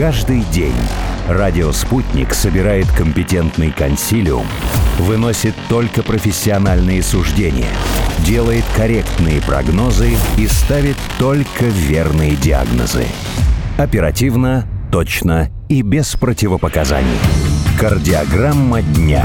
Каждый день радио «Спутник» собирает компетентный консилиум, выносит только профессиональные суждения, делает корректные прогнозы и ставит только верные диагнозы. Оперативно, точно и без противопоказаний. Кардиограмма дня.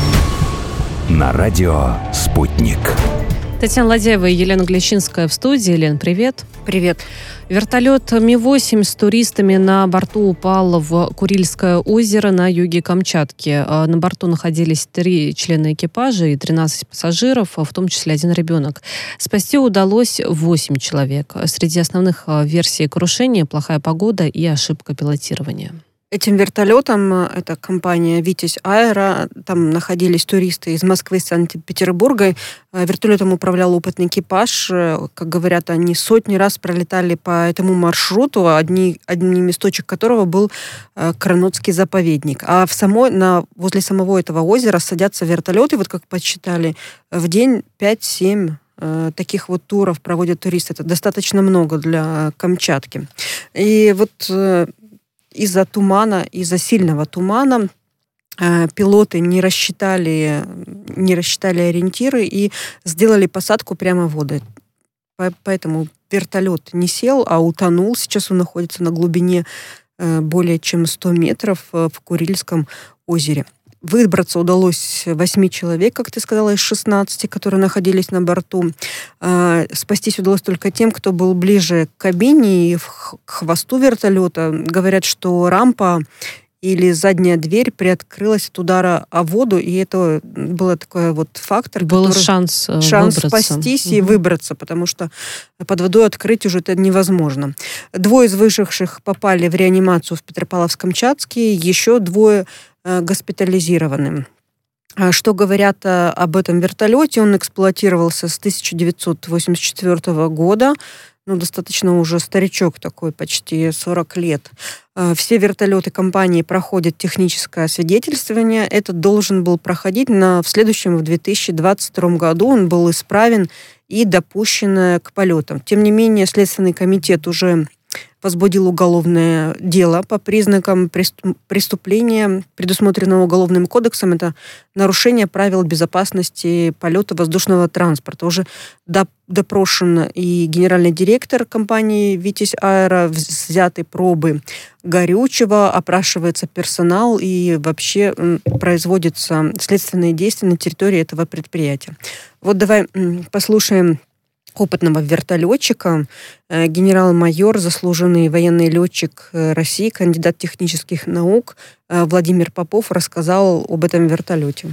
На радио «Спутник». Татьяна Ладяева и Елена Глещинская в студии. Лен, привет. Привет. Вертолет Ми-8 с туристами на борту упал в Курильское озеро на юге Камчатки. На борту находились 3 члена экипажа и 13 пассажиров, в том числе 1 ребенок. Спасти удалось 8 человек. Среди основных версий крушения – плохая погода и ошибка пилотирования. Этим вертолетом, это компания «Витязь Аэро», там находились туристы из Москвы и Санкт-Петербурга. Вертолетом управлял опытный экипаж. Как говорят, они сотни раз пролетали по этому маршруту, одним из точек которого был Кранотский заповедник. А возле самого этого озера садятся вертолеты, вот как подсчитали, в день 5-7 таких вот туров проводят туристы. Это достаточно много для Камчатки. И вот из-за сильного тумана пилоты не рассчитали ориентиры и сделали посадку прямо в воду. Поэтому вертолет не сел, а утонул. Сейчас он находится на глубине более чем 100 метров в Курильском озере. Выбраться удалось 8 человек, как ты сказала, из 16, которые находились на борту. Спастись удалось только тем, кто был ближе к кабине и к хвосту вертолета. Говорят, что рампа или задняя дверь приоткрылась от удара о воду, и это был такой вот фактор. Был шанс выбраться. Спастись и выбраться, потому что под водой открыть уже это невозможно. 2 из выживших попали в реанимацию в Петропавловск-Камчатский, еще 2 госпитализированы. Что говорят об этом вертолете? Он эксплуатировался с 1984 года. Достаточно уже старичок такой, почти 40 лет. Все вертолеты компании проходят техническое освидетельствование. Это должен был проходить в 2022 году. Он был исправен и допущен к полетам. Тем не менее, Следственный комитет уже возбудил уголовное дело по признакам преступления, предусмотренного Уголовным кодексом. Это нарушение правил безопасности полета воздушного транспорта. Уже допрошен и генеральный директор компании «Витязь Аэро», взяты пробы горючего, опрашивается персонал и вообще производятся следственные действия на территории этого предприятия. Вот давай послушаем опытного вертолетчика, генерал-майор, заслуженный военный летчик России, кандидат технических наук Владимир Попов рассказал об этом вертолете.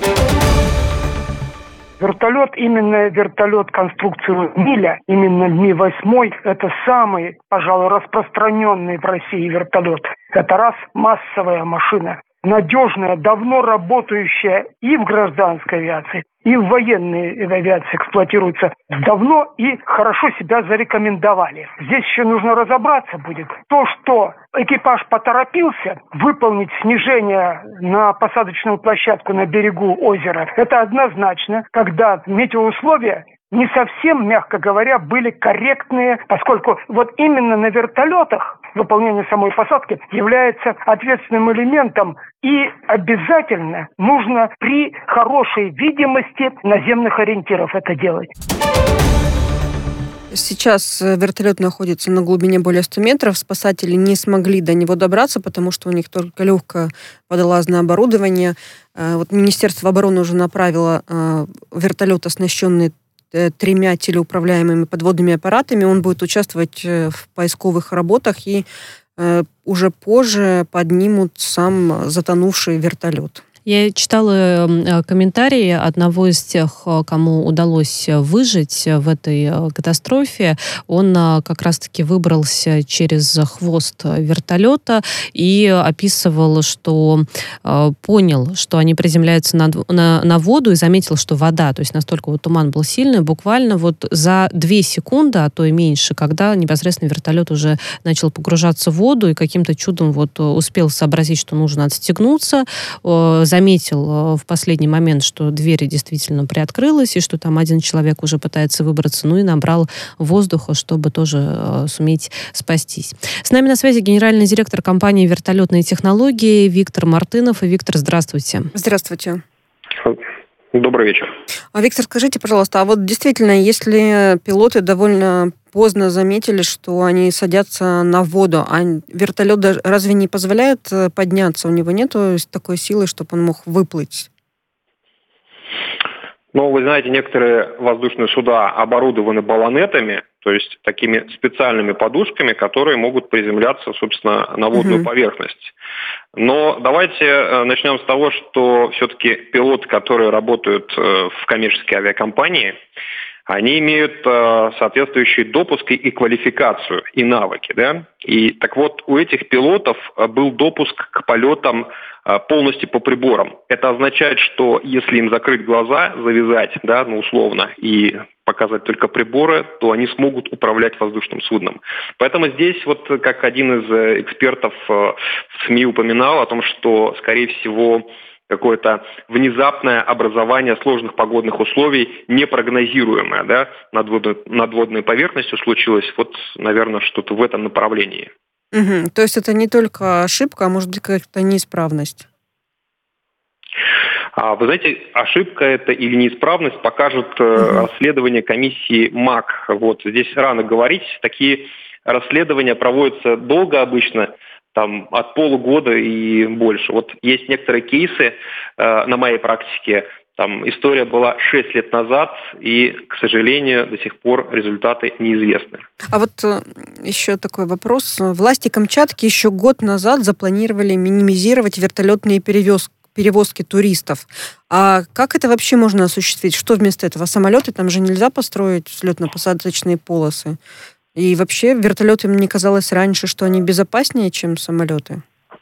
Именно вертолет конструкции «Миля», именно Ми-8, это самый, пожалуй, распространенный в России вертолет. Это массовая машина, надежная, давно работающая и в гражданской авиации, и в военной авиации эксплуатируется давно и хорошо себя зарекомендовали. Здесь еще нужно разобраться будет. То, что экипаж поторопился выполнить снижение на посадочную площадку на берегу озера, это однозначно, когда метеоусловия не совсем, мягко говоря, были корректные, поскольку вот именно на вертолетах выполнение самой посадки является ответственным элементом, и обязательно нужно при хорошей видимости наземных ориентиров это делать. Сейчас вертолет находится на глубине более 100 метров. Спасатели не смогли до него добраться, потому что у них только легкое водолазное оборудование. Вот Министерство обороны уже направило вертолет, оснащенный 3 телеуправляемыми подводными аппаратами. Он будет участвовать в поисковых работах, и уже позже поднимут сам затонувший вертолет. Я читала комментарии одного из тех, кому удалось выжить в этой катастрофе. Он как раз-таки выбрался через хвост вертолета и описывал, что понял, что они приземляются на воду, и заметил, что вода, то есть настолько вот туман был сильный, буквально вот за 2 секунды, а то и меньше, когда непосредственно вертолет уже начал погружаться в воду и каким-то чудом вот успел сообразить, что нужно отстегнуться, заметил в последний момент, что двери действительно приоткрылась, и что там один человек уже пытается выбраться, и набрал воздуха, чтобы тоже суметь спастись. С нами на связи генеральный директор компании «Вертолетные технологии» Виктор Мартынов. И, Виктор, здравствуйте. Здравствуйте. Добрый вечер. Виктор, скажите, пожалуйста, а вот действительно, если пилоты довольно поздно заметили, что они садятся на воду, а вертолет разве не позволяет подняться? У него нету такой силы, чтобы он мог выплыть? Ну, вы знаете, некоторые воздушные суда оборудованы баллонетами, то есть такими специальными подушками, которые могут приземляться, собственно, на водную поверхность. Но давайте начнем с того, что все-таки пилоты, которые работают в коммерческой авиакомпании, они имеют соответствующий допуск и квалификацию, и навыки, да? И так вот, у этих пилотов был допуск к полетам полностью по приборам. Это означает, что если им закрыть глаза, завязать, да, условно, и показать только приборы, то они смогут управлять воздушным судном. Поэтому здесь, вот как один из экспертов в СМИ упоминал о том, что, скорее всего, какое-то внезапное образование сложных погодных условий, непрогнозируемое, да, над водной поверхностью случилось, вот, наверное, что-то в этом направлении. То есть это не только ошибка, а может быть какая-то неисправность? Вы знаете, ошибка это или неисправность покажет расследование комиссии МАК. Вот здесь рано говорить, такие расследования проводятся долго обычно, там от полугода и больше. Вот есть некоторые кейсы на моей практике. Там история была 6 лет назад, и, к сожалению, до сих пор результаты неизвестны. А вот еще такой вопрос. Власти Камчатки еще год назад запланировали минимизировать вертолетные перевозки туристов. А как это вообще можно осуществить? Что вместо этого? Самолеты? Там же нельзя построить взлетно-посадочные полосы. И вообще вертолеты, мне казалось раньше, что они безопаснее, чем самолеты.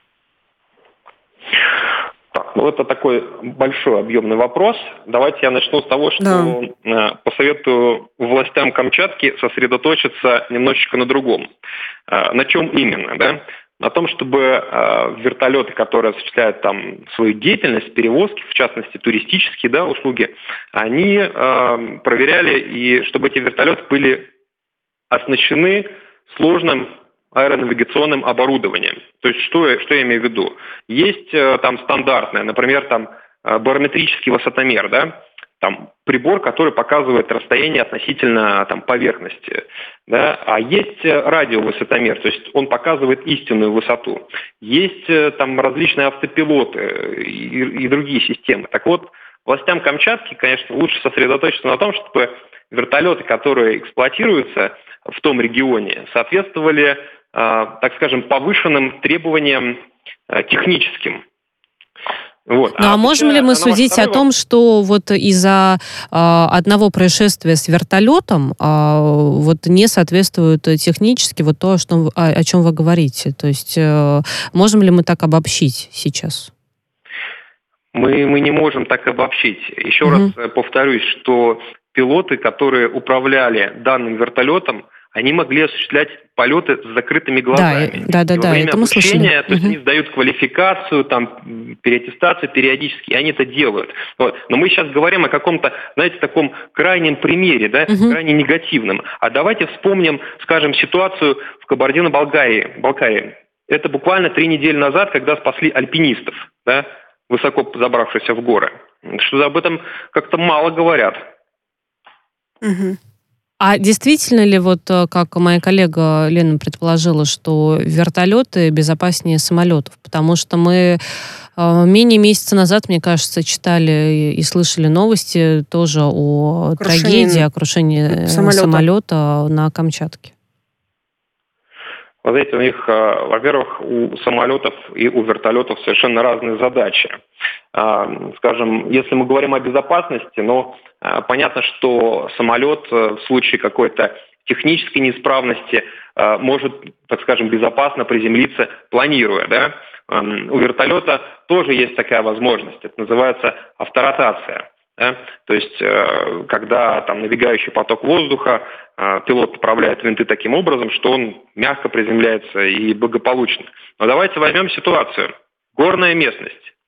Это такой большой объемный вопрос. Давайте я начну с того, что посоветую властям Камчатки сосредоточиться немножечко на другом. На чем именно, да? На том, чтобы вертолеты, которые осуществляют там свою деятельность, перевозки, в частности туристические, да, услуги, они проверяли, и чтобы эти вертолеты были оснащены сложным аэронавигационным оборудованием. То есть, что я имею в виду? Есть там стандартное, например, там барометрический высотомер, да, там прибор, который показывает расстояние относительно там поверхности, да, а есть радиовысотомер, то есть он показывает истинную высоту. Есть там различные автопилоты и другие системы. Так вот, властям Камчатки, конечно, лучше сосредоточиться на том, чтобы вертолеты, которые эксплуатируются в том регионе, соответствовали, так скажем, повышенным требованиям техническим. Вот. Ну а можем ли мы судить о том, что вот из-за одного происшествия с вертолетом вот не соответствует технически вот то, о чем вы говорите? То есть можем ли мы так обобщить сейчас? Мы не можем так обобщить. Еще раз повторюсь, что пилоты, которые управляли данным вертолетом, они могли осуществлять полеты с закрытыми глазами. Да, во время это мы слышали. То есть они сдают квалификацию, там, переаттестацию периодически, и они это делают. Вот. Но мы сейчас говорим о каком-то, знаете, таком крайнем примере, да, крайне негативном. А давайте вспомним, скажем, ситуацию в Кабардино-Балкарии. Это буквально 3 недели назад, когда спасли альпинистов, да, высоко забравшихся в горы. Что об этом как-то мало говорят. А действительно ли, вот как моя коллега Лена предположила, что вертолеты безопаснее самолетов? Потому что мы менее месяца назад, мне кажется, читали и слышали новости тоже о трагедии, о крушении самолета на Камчатке. Вы знаете, у них, во-первых, у самолетов и у вертолетов совершенно разные задачи. Скажем, если мы говорим о безопасности, понятно, что самолет в случае какой-то технической неисправности может, так скажем, безопасно приземлиться, планируя, да? У вертолета тоже есть такая возможность. Это называется авторотация. Да? То есть, когда там набегающий поток воздуха, пилот управляет винты таким образом, что он мягко приземляется и благополучно. Но давайте возьмем ситуацию. Горная местность.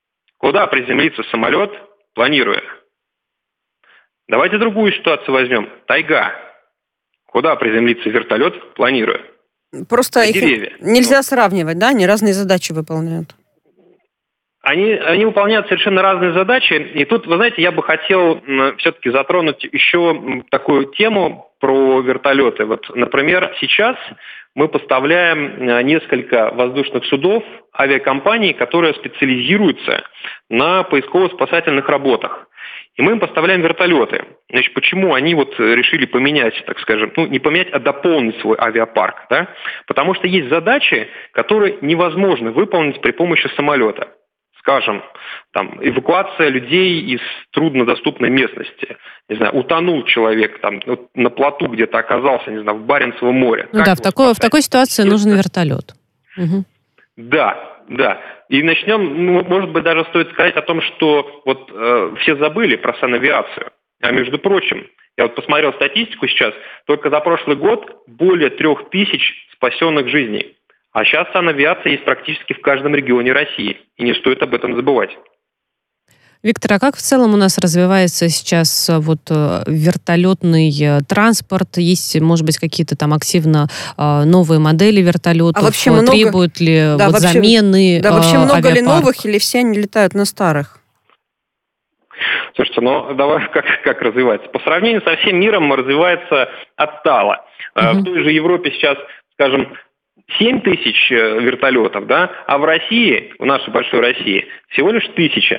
Куда приземлится самолет, планируя? Давайте другую ситуацию возьмем. Тайга. Куда приземлится вертолет, планируя? Просто их нельзя сравнивать, да? Они разные задачи выполняют. Они выполняют совершенно разные задачи. И тут, вы знаете, я бы хотел все-таки затронуть еще такую тему про вертолеты. Вот, например, сейчас мы поставляем несколько воздушных судов авиакомпаний, которые специализируются на поисково-спасательных работах. И мы им поставляем вертолеты. Значит, почему они вот решили поменять, так скажем, не поменять, а дополнить свой авиапарк, да? Потому что есть задачи, которые невозможно выполнить при помощи самолета. Скажем, там, эвакуация людей из труднодоступной местности. Не знаю, утонул человек там, на плоту где-то оказался, не знаю, в Баренцевом море. В такой ситуации нужен вертолет. Угу. Да. И начнем, может быть, даже стоит сказать о том, что вот все забыли про санавиацию. А между прочим, я вот посмотрел статистику сейчас, только за прошлый год более 3000 спасенных жизней. А сейчас санавиация есть практически в каждом регионе России. И не стоит об этом забывать. Виктор, а как в целом у нас развивается сейчас вертолетный транспорт? Есть, может быть, какие-то там активно новые модели вертолетов? А вообще требуют ли замены вообще много авиапарк? ли новых, или все они летают на старых? Слушайте, давай как развивается? По сравнению со всем миром развивается отстало. В той же Европе сейчас, скажем, 7 тысяч вертолетов, да, а в России, в нашей большой России, всего лишь 1000,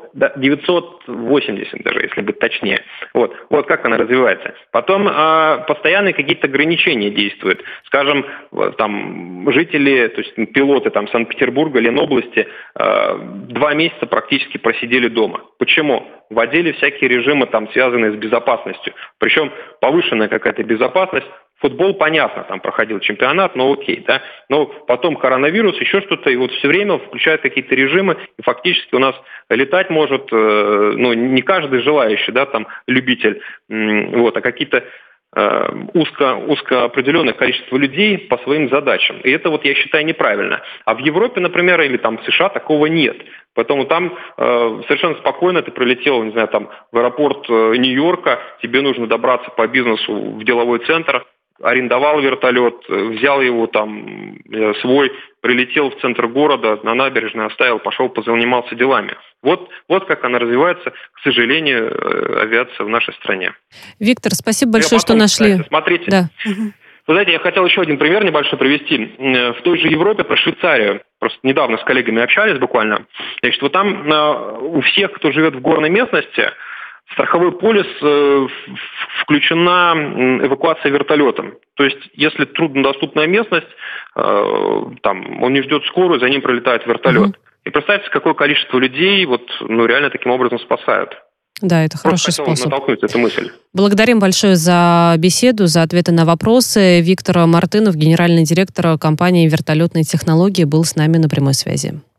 980 даже, если быть точнее. Вот как она развивается. Потом постоянные какие-то ограничения действуют. Скажем, там жители, то есть пилоты там Санкт-Петербурга, Ленобласти 2 месяца практически просидели дома. Почему? Вводили всякие режимы, там, связанные с безопасностью. Причем повышенная какая-то безопасность. Футбол, понятно, там проходил чемпионат, но окей, да. Но потом коронавирус, еще что-то, и вот все время включают какие-то режимы, и фактически у нас летать может, не каждый желающий, да, там, любитель, а какие-то узко определенное количество людей по своим задачам. И это я считаю неправильно. А в Европе, например, или там в США такого нет. Поэтому там совершенно спокойно ты прилетел, не знаю, там в аэропорт Нью-Йорка, тебе нужно добраться по бизнесу в деловой центр, арендовал вертолет, взял его там свой, прилетел в центр города, на набережной оставил, пошел, позанимался делами. Вот как она развивается, к сожалению, авиация в нашей стране. Виктор, спасибо большое, что нашли. Кстати, смотрите. Да. Вы знаете, я хотел еще один пример небольшой привести. В той же Европе, про Швейцарию, просто недавно с коллегами общались буквально. Значит, там у всех, кто живет в горной местности, в страховой полис включена эвакуация вертолетом. То есть, если труднодоступная местность, там он не ждет скорую, за ним пролетает вертолет. И представьте, какое количество людей реально таким образом спасают. Да, это хороший способ. Натолкнуть эту мысль. Благодарим большое за беседу, за ответы на вопросы. Виктор Мартынов, генеральный директор компании «Вертолетные технологии», был с нами на прямой связи.